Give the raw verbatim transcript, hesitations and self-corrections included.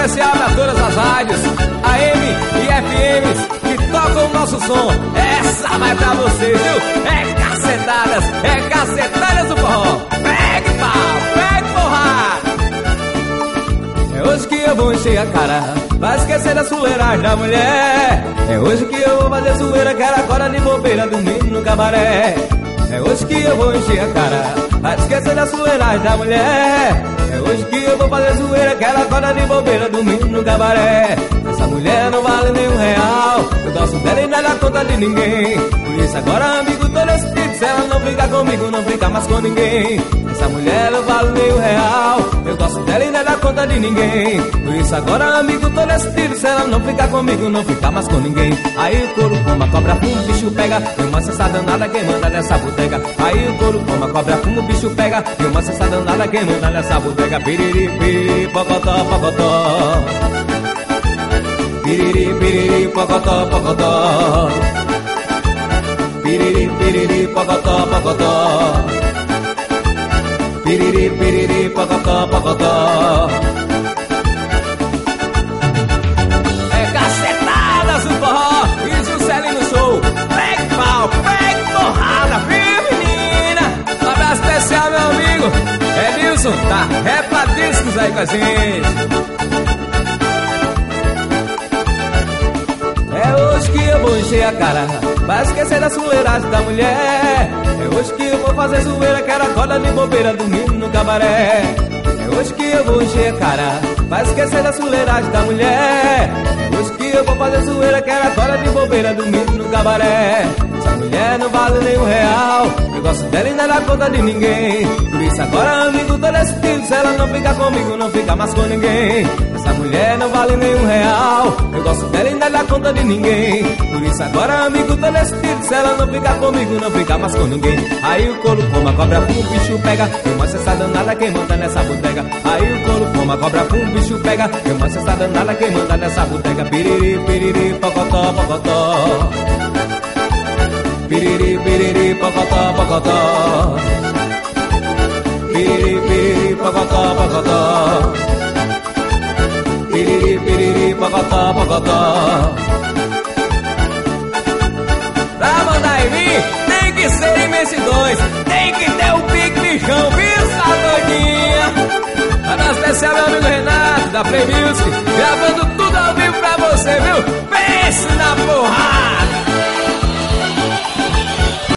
especial pra todas as rádios A M e F Ms que tocam o nosso som. Essa vai pra vocês, viu? É cacetadas, é cacetadas do forró. Pegue pau, pegue porrada. É hoje que eu vou encher a cara, vai esquecer da fuleiragem da mulher. É hoje que eu vou fazer zoeira, quero agora de bobeira, dormindo no cabaré. É hoje que eu vou encher a cara, vai esquecer da fuleiragem da mulher. É hoje que eu vou fazer zoeira, quero agora de bobeira, dormindo no cabaré. Essa mulher não vale nem um real, eu gosto dela e não dá conta de ninguém. Por isso agora, amigo, todo esse tipo, se ela não fica comigo, não fica mais com ninguém. Essa mulher não vale nem um real, eu gosto dela e não dá conta de ninguém. Por isso agora, amigo, todo esse tiro, se ela não ficar comigo, não fica mais com ninguém. Aí o couro fuma, cobra fuma, o bicho pega, tem uma cessa danada quem manda nessa bodega. Aí o couro fuma, cobra fuma, o bicho pega, tem uma cessa danada quem manda nessa bodega. Piriri, piriri, pocotó, pocotó. Piriri, piriri, pocotó, pocotó. Piriri, piriri, pocotó, pocotó. Piriri, piriri, pocotó, pocotó. É cacetadas no forró e Juscelino no show. Pegue pau, pegue porrada, viu, menina? Um abraço especial, meu amigo Edilson, tá repadíssimos aí com a gente. É hoje que eu vou encher a cara, vai esquecer da fuleiragem da mulher. É hoje que eu vou fazer zoeira, quero acorda de bobeira, dormindo no cabaré. É hoje que eu vou encher a cara, vai esquecer da fuleiragem da mulher. É hoje que eu vou fazer zoeira, quero acorda de bobeira, dormindo no cabaré. Essa mulher não vale nem um real, eu gosto dela e não dá conta de ninguém. Por isso agora, amigo, todo esse tiro, se ela não ficar comigo, não fica mais com ninguém. Essa mulher não vale nem um real, eu gosto dela e não dá conta de ninguém. Por isso agora, amigo, todo esse tiro, se ela não ficar comigo, não fica mais com ninguém. Aí o couro fuma, cobra fuma, o bicho pega, tem uma cessa danada quem manda nessa bodega. Aí o couro fuma, cobra fuma, o bicho pega, tem uma cessa danada quem manda nessa bodega. Piriri, piriri, pocotó, pocotó. Piriri, piriri, pocotó, pocotó. Piriri, piriri, pocotó, pocotó. Piriri, piriri, pocotó, pocotó. Pra mandar em mim, tem que ser em Messidões, tem que ter o pique bichão, viu, doidinha? Abraço especial, meu amigo Renato, da Play Music, gravando tudo ao vivo pra você, viu? Pense na porrada!